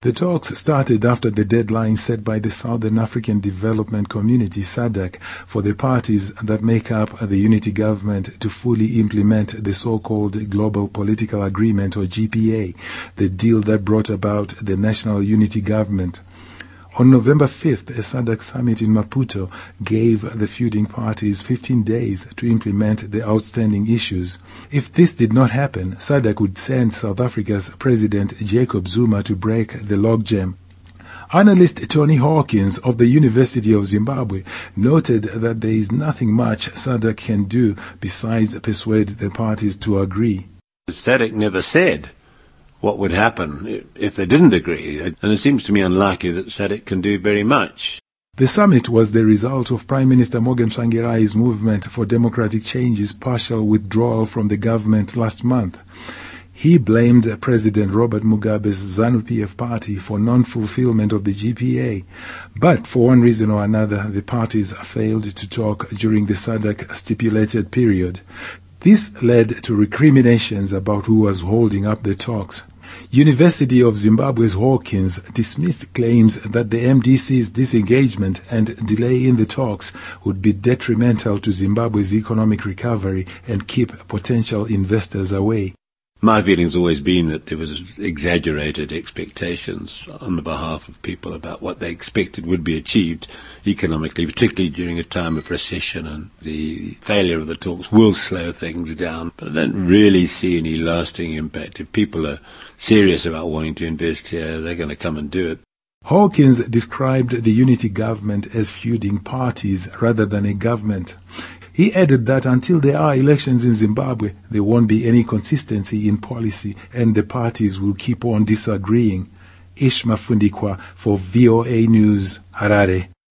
The talks started after the deadline set by the Southern African Development Community (SADC) for the parties that make up the unity government to fully implement the so-called Global Political Agreement, or GPA, the deal that brought about the National Unity Government. On November 5th, a SADC summit in Maputo gave the feuding parties 15 days to implement the outstanding issues. If this did not happen, SADC would send South Africa's President Jacob Zuma to break the logjam. Analyst Tony Hawkins of the University of Zimbabwe noted that there is nothing much SADC can do besides persuade the parties to agree. SADC never said what would happen if they didn't agree, and it seems to me unlikely that SADC can do very much. The summit was the result of Prime Minister Morgan Tsvangirai's movement for democratic change's partial withdrawal from the government last month. He blamed President Robert Mugabe's ZANU-PF party for non-fulfillment of the GPA, but for one reason or another the parties failed to talk during the SADC stipulated period. This led to recriminations about who was holding up the talks. University of Zimbabwe's Hawkins dismissed claims that the MDC's disengagement and delay in the talks would be detrimental to Zimbabwe's economic recovery and keep potential investors away. My feeling's always been that there was exaggerated expectations on the behalf of people about what they expected would be achieved economically, particularly during a time of recession, and the failure of the talks will slow things down. But I don't really see any lasting impact. If people are serious about wanting to invest here, they're going to come and do it. Hawkins described the unity government as feuding parties rather than a government. He added that until there are elections in Zimbabwe, there won't be any consistency in policy and the parties will keep on disagreeing. Ishma Fundikwa for VOA News, Harare.